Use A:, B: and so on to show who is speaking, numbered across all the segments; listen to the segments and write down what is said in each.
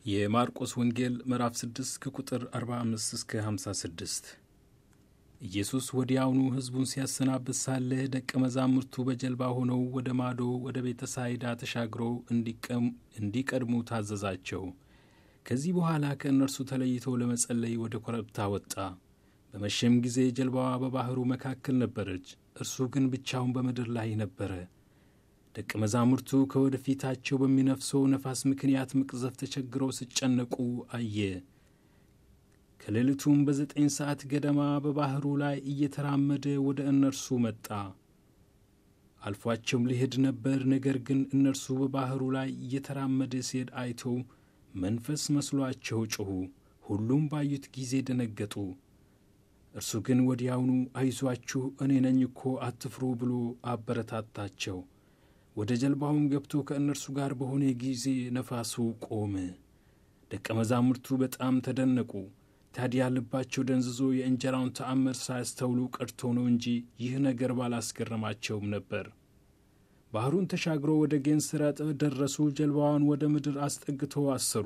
A: የማርቆስ ወንጌል ምዕራፍ 6 ከቁጥር 45 እስከ 56። ኢየሱስ ወዲያውኑ ሕዝቡን ሲያሰናብት ሳለ ደቀ መዛሙርቱ በጀልባ ሆነው ወደ ማዶ ወደ ቤተ ሳይዳ ተሻግረው እንዲቀድሙ ታዘዛቸው። ከዚህ በኋላ ከእነርሱ ተለይቶ ለመጸለይ ወደ ኮረብታ ወጣ። በመሸም ጊዜ ጀልባዋ በባሕሩ መካከል ነበረች፣ እርሱ ግን ብቻውን በምድር ላይ ነበረ። ደቀ መዛሙርቱ ከወደፊታቸው በሚነፍሰው ነፋስ ምክንያት መቅዘፍ ተቸግረው ሲጨነቁ አየ። ከሌሊቱም በ9 ሰዓት ገደማ በባሕሩ ላይ እየተራመደ ወደ እነርሱ መጣ። አልፏቸውም ሊሄድ ነበር። ነገር ግን እነርሱ በባሕሩ ላይ እየተራመደ ሲሄድ አይተው መንፈስ መስሏቸው ጮኹ። ሁሉም ባዩት ጊዜ ደነገጡ። እርሱ ግን ወዲያውኑ አይዟችሁ፣ እኔ ነኝ እኮ አትፍሩ ብሎ አበረታታቸው። ወደ ጀልባውም ገብቶ ከእነርሱ ጋር በሆነ ጊዜ ነፋሱ ቆመ። ደቀ መዛሙርቱ በጣም ተደነቁ። ታዲያ ልባቸው ደንዝዞ የእንጀራውን ተአምር ሳያስተውሉ ቀርቶ ነው እንጂ ይህ ነገር ባላስገረማቸውም ነበር። ባሕሩን ተሻግሮ ወደ ጌንስሬጥ ደረሱ። ጀልባዋን ወደ ምድር አስጠግተው አሰሩ።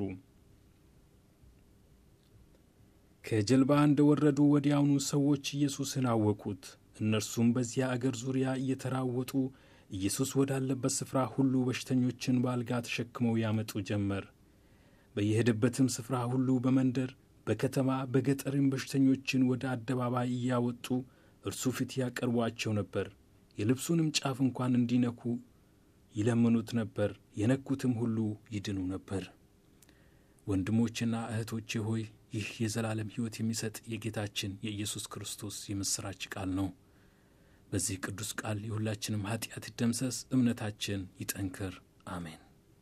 A: ከጀልባ እንደወረዱ ወዲያውኑ ሰዎች ኢየሱስን አወቁት። እነርሱም በዚያ አገር ዙሪያ እየተራወጡ ኢየሱስ ወዳለበት ስፍራ ሁሉ በሽተኞችን በአልጋ ተሸክመው ያመጡ ጀመር። በየሄደበትም ስፍራ ሁሉ በመንደር፣ በከተማ፣ በገጠርም በሽተኞችን ወደ አደባባይ እያወጡ እርሱ ፊት ያቀርቧቸው ነበር። የልብሱንም ጫፍ እንኳን እንዲነኩ ይለምኑት ነበር። የነኩትም ሁሉ ይድኑ ነበር። ወንድሞችና እህቶቼ ሆይ፣ ይህ የዘላለም ሕይወት የሚሰጥ የጌታችን የኢየሱስ ክርስቶስ የምሥራች ቃል ነው። በዚህ ቅዱስ ቃል የሁላችንም ኃጢአት ይደምሰስ፣ እምነታችን ይጠንክር። አሜን።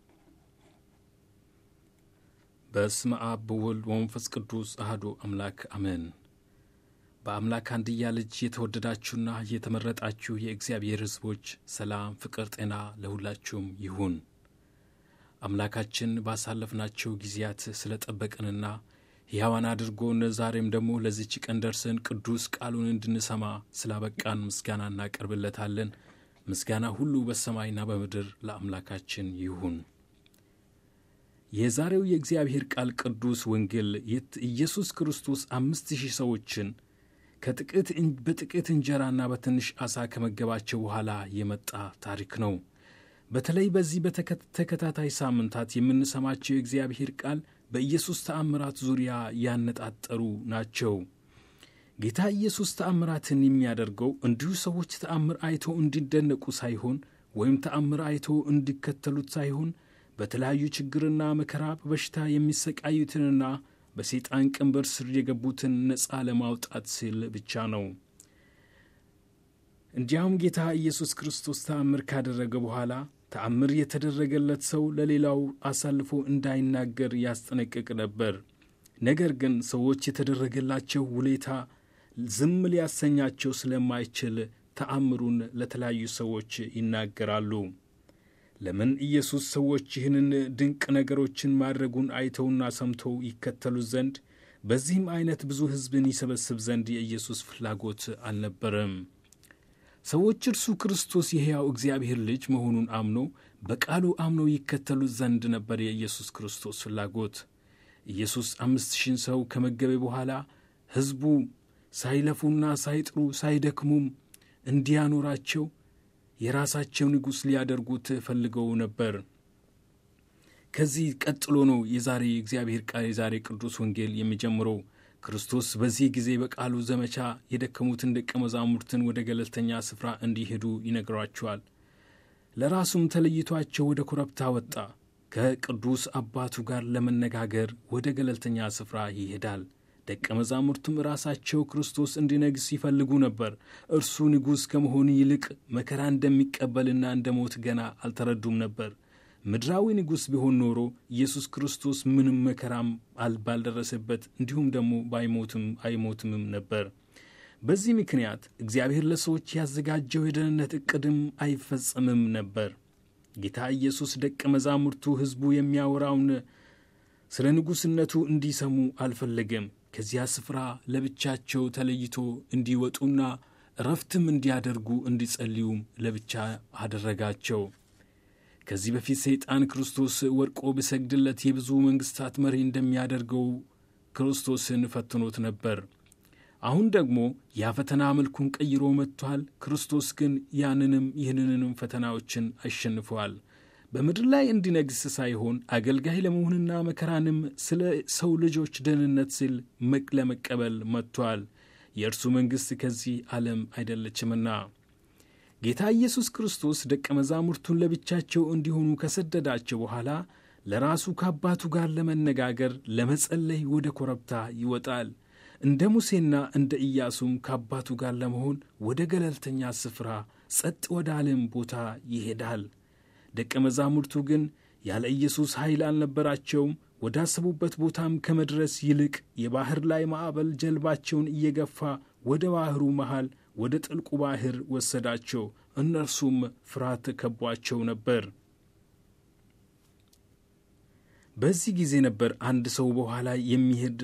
A: በስመ አብ ወወልድ ወመንፈስ ቅዱስ አሐዱ አምላክ አሜን። በአምላክ አንድያ ልጅ የተወደዳችሁና የተመረጣችሁ የእግዚአብሔር ሕዝቦች ሰላም፣ ፍቅር፣ ጤና ለሁላችሁም ይሁን። አምላካችን ባሳለፍናቸው ጊዜያት ስለ ጠበቀንና ሕያዋን አድርጎን ዛሬም ደግሞ ለዚች ቀን ደርሰን ቅዱስ ቃሉን እንድንሰማ ስላበቃን ምስጋና እናቀርብለታለን። ምስጋና ሁሉ በሰማይና በምድር ለአምላካችን ይሁን። የዛሬው የእግዚአብሔር ቃል ቅዱስ ወንጌል ኢየሱስ ክርስቶስ 5000 ሰዎችን በጥቂት እንጀራና በትንሽ ዓሣ ከመገባቸው በኋላ የመጣ ታሪክ ነው። በተለይ በዚህ በተከታታይ ሳምንታት የምንሰማቸው የእግዚአብሔር ቃል በኢየሱስ ተአምራት ዙሪያ ያነጣጠሩ ናቸው። ጌታ ኢየሱስ ተአምራትን የሚያደርገው እንዲሁ ሰዎች ተአምር አይተው እንዲደነቁ ሳይሆን ወይም ተአምር አይተው እንዲከተሉት ሳይሆን በተለያዩ ችግርና መከራ በበሽታ የሚሰቃዩትንና በሰይጣን ቀንበር ስር የገቡትን ነፃ ለማውጣት ሲል ብቻ ነው። እንዲያውም ጌታ ኢየሱስ ክርስቶስ ተአምር ካደረገ በኋላ ተአምር የተደረገለት ሰው ለሌላው አሳልፎ እንዳይናገር ያስጠነቅቅ ነበር። ነገር ግን ሰዎች የተደረገላቸው ውለታ ዝም ሊያሰኛቸው ስለማይችል ተአምሩን ለተለያዩ ሰዎች ይናገራሉ። ለምን? ኢየሱስ ሰዎች ይህንን ድንቅ ነገሮችን ማድረጉን አይተውና ሰምተው ይከተሉት ዘንድ፣ በዚህም አይነት ብዙ ሕዝብን ይሰበስብ ዘንድ የኢየሱስ ፍላጎት አልነበረም። ሰዎች እርሱ ክርስቶስ የሕያው እግዚአብሔር ልጅ መሆኑን አምኖ በቃሉ አምኖ ይከተሉት ዘንድ ነበር የኢየሱስ ክርስቶስ ፍላጎት። ኢየሱስ 5000 ሰው ከመገበ በኋላ ሕዝቡ ሳይለፉና ሳይጥሩ ሳይደክሙም እንዲያኖራቸው የራሳቸው ንጉሥ ሊያደርጉት ፈልገው ነበር። ከዚህ ቀጥሎ ነው የዛሬ የእግዚአብሔር ቃል የዛሬ ቅዱስ ወንጌል የሚጀምረው። ክርስቶስ በዚህ ጊዜ በቃሉ ዘመቻ የደከሙትን ደቀ መዛሙርትን ወደ ገለልተኛ ስፍራ እንዲሄዱ ይነግራቸዋል። ለራሱም ተለይቷቸው ወደ ኮረብታ ወጣ። ከቅዱስ አባቱ ጋር ለመነጋገር ወደ ገለልተኛ ስፍራ ይሄዳል። ደቀ መዛሙርቱም ራሳቸው ክርስቶስ እንዲነግስ ይፈልጉ ነበር። እርሱ ንጉሥ ከመሆኑ ይልቅ መከራ እንደሚቀበልና እንደሞት ገና አልተረዱም ነበር። ምድራዊ ንጉሥ ቢሆን ኖሮ ኢየሱስ ክርስቶስ ምንም መከራም ባልደረሰበት፣ እንዲሁም ደግሞ አይሞትምም ነበር። በዚህ ምክንያት እግዚአብሔር ለሰዎች ያዘጋጀው የደህንነት ዕቅድም አይፈጸምም ነበር። ጌታ ኢየሱስ ደቀ መዛሙርቱ ሕዝቡ የሚያወራውን ስለ ንጉሥነቱ እንዲሰሙ አልፈለገም። ከዚያ ስፍራ ለብቻቸው ተለይቶ እንዲወጡና እረፍትም እንዲያደርጉ እንዲጸልዩም ለብቻ አደረጋቸው። ከዚህ በፊት ሰይጣን ክርስቶስ ወድቆ ቢሰግድለት የብዙ መንግሥታት መሪ እንደሚያደርገው ክርስቶስን ፈትኖት ነበር። አሁን ደግሞ ያ ፈተና መልኩን ቀይሮ መጥቷል። ክርስቶስ ግን ይህንንም ፈተናዎችን አሸንፈዋል። በምድር ላይ እንዲነግስ ሳይሆን አገልጋይ ለመሆንና መከራንም ስለ ሰው ልጆች ደህንነት ሲል ለመቀበል መጥቷል። የእርሱ መንግሥት ከዚህ ዓለም አይደለችምና። ጌታ ኢየሱስ ክርስቶስ ደቀ መዛሙርቱን ለብቻቸው እንዲሆኑ ከሰደዳቸው በኋላ ለራሱ ከአባቱ ጋር ለመነጋገር ለመጸለይ ወደ ኮረብታ ይወጣል። እንደ ሙሴና እንደ ኢያሱም ከአባቱ ጋር ለመሆን ወደ ገለልተኛ ስፍራ ጸጥ ወዳለም ቦታ ይሄዳል። ደቀ መዛሙርቱ ግን ያለ ኢየሱስ ኃይል አልነበራቸውም። ወዳሰቡበት ቦታም ከመድረስ ይልቅ የባሕር ላይ ማዕበል ጀልባቸውን እየገፋ ወደ ባሕሩ መሃል ወደ ጥልቁ ባሕር ወሰዳቸው። እነርሱም ፍርሃት ከቧቸው ነበር። በዚህ ጊዜ ነበር አንድ ሰው በኋላ የሚሄድ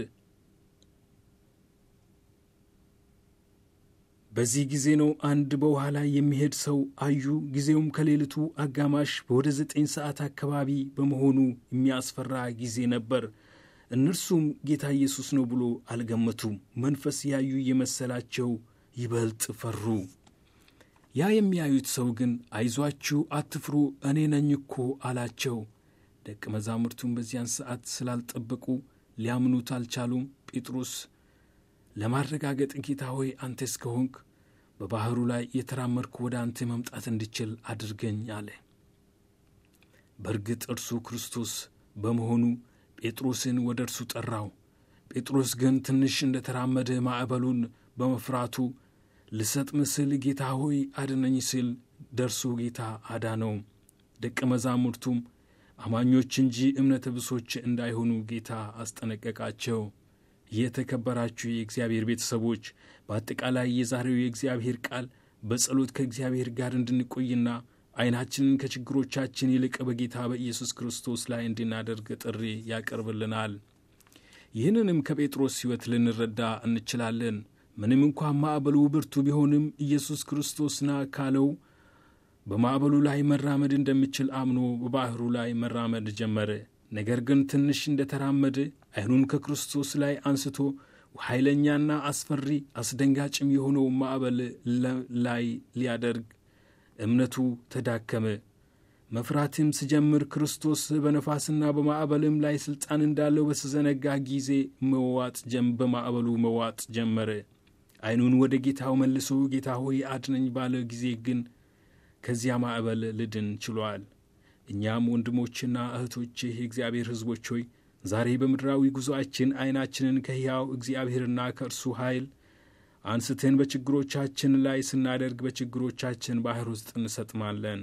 A: በዚህ ጊዜ ነው አንድ በውሃ ላይ የሚሄድ ሰው አዩ። ጊዜውም ከሌሊቱ አጋማሽ ወደ 9 ሰዓት አካባቢ በመሆኑ የሚያስፈራ ጊዜ ነበር። እነርሱም ጌታ ኢየሱስ ነው ብሎ አልገመቱም። መንፈስ ያዩ የመሰላቸው ይበልጥ ፈሩ። ያ የሚያዩት ሰው ግን አይዟችሁ፣ አትፍሩ፣ እኔ ነኝ እኮ አላቸው። ደቀ መዛሙርቱም በዚያን ሰዓት ስላልጠበቁ ሊያምኑት አልቻሉም። ጴጥሮስ ለማረጋገጥ ጌታ ሆይ አንተስ ከሆንክ በባሕሩ ላይ የተራመድኩ ወደ አንተ መምጣት እንድችል አድርገኝ አለ። በእርግጥ እርሱ ክርስቶስ በመሆኑ ጴጥሮስን ወደ እርሱ ጠራው። ጴጥሮስ ግን ትንሽ እንደተራመደ ማዕበሉን በመፍራቱ ልሰጥም ስል ጌታ ሆይ አድነኝ ሲል ደርሶ ጌታ አዳነው። ደቀ መዛሙርቱም አማኞች እንጂ እምነተ ቢሶች እንዳይሆኑ ጌታ አስጠነቀቃቸው። የተከበራችሁ የእግዚአብሔር ቤተሰቦች፣ በአጠቃላይ የዛሬው የእግዚአብሔር ቃል በጸሎት ከእግዚአብሔር ጋር እንድንቆይና ዓይናችንን ከችግሮቻችን ይልቅ በጌታ በኢየሱስ ክርስቶስ ላይ እንድናደርግ ጥሪ ያቀርብልናል። ይህንንም ከጴጥሮስ ሕይወት ልንረዳ እንችላለን። ምንም እንኳን ማዕበሉ ብርቱ ቢሆንም ኢየሱስ ክርስቶስና ካለው በማዕበሉ ላይ መራመድ እንደሚችል አምኖ በባሕሩ ላይ መራመድ ጀመረ። ነገር ግን ትንሽ እንደተራመደ ዓይኑን ከክርስቶስ ላይ አንስቶ ኃይለኛና አስፈሪ አስደንጋጭም የሆነው ማዕበል ላይ ሊያደርግ እምነቱ ተዳከመ። መፍራትም ሲጀምር ክርስቶስ በነፋስና በማዕበልም ላይ ሥልጣን እንዳለው በተዘነጋ ጊዜ በማዕበሉ መዋጥ ጀመረ። ዓይኑን ወደ ጌታው መልሶ ጌታ ሆይ አድነኝ ባለ ጊዜ ግን ከዚያ ማዕበል ልድን ችሏል። እኛም ወንድሞችና እህቶቼ የእግዚአብሔር ሕዝቦች ሆይ ዛሬ በምድራዊ ጉዞአችን ዓይናችንን ከሕያው እግዚአብሔርና ከእርሱ ኃይል አንስተን በችግሮቻችን ላይ ስናደርግ በችግሮቻችን ባሕር ውስጥ እንሰጥማለን።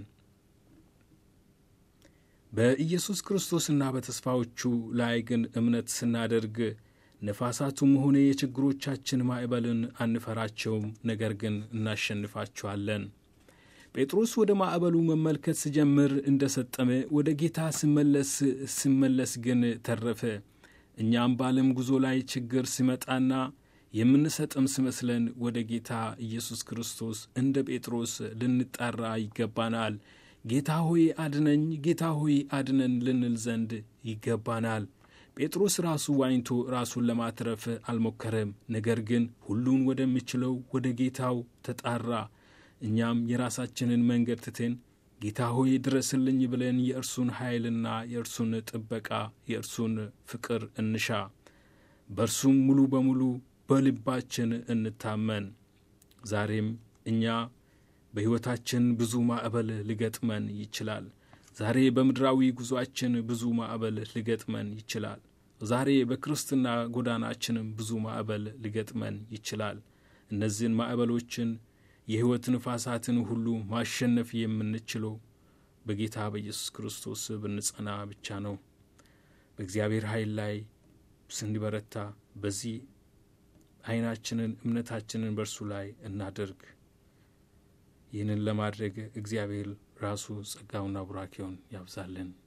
A: በኢየሱስ ክርስቶስና በተስፋዎቹ ላይ ግን እምነት ስናደርግ ነፋሳቱም ሆነ የችግሮቻችን ማዕበልን አንፈራቸውም፣ ነገር ግን እናሸንፋቸዋለን። ጴጥሮስ ወደ ማዕበሉ መመልከት ሲጀምር እንደሰጠመ ወደ ጌታ ሲመለስ ግን ተረፈ። እኛም በዓለም ጉዞ ላይ ችግር ሲመጣና የምንሰጥም ሲመስለን ወደ ጌታ ኢየሱስ ክርስቶስ እንደ ጴጥሮስ ልንጣራ ይገባናል። ጌታ ሆይ አድነኝ፣ ጌታ ሆይ አድነን ልንል ዘንድ ይገባናል። ጴጥሮስ ራሱ ዋኝቶ ራሱን ለማትረፍ አልሞከረም። ነገር ግን ሁሉን ወደሚችለው ወደ ጌታው ተጣራ። እኛም የራሳችንን መንገድ ትተን ጌታ ሆይ ድረስልኝ ብለን የእርሱን ኃይልና የእርሱን ጥበቃ የእርሱን ፍቅር እንሻ። በእርሱም ሙሉ በሙሉ በልባችን እንታመን። ዛሬም እኛ በሕይወታችን ብዙ ማዕበል ሊገጥመን ይችላል። ዛሬ በምድራዊ ጉዞአችን ብዙ ማዕበል ሊገጥመን ይችላል። ዛሬ በክርስትና ጎዳናችንም ብዙ ማዕበል ሊገጥመን ይችላል። እነዚህን ማዕበሎችን የሕይወት ንፋሳትን ሁሉ ማሸነፍ የምንችለው በጌታ በኢየሱስ ክርስቶስ ብንጸና ብቻ ነው። በእግዚአብሔር ኃይል ላይ ስንበረታ በዚህ ዓይናችንን እምነታችንን በእርሱ ላይ እናድርግ። ይህንን ለማድረግ እግዚአብሔር ራሱ ጸጋውና ቡራኬውን ያብዛልን።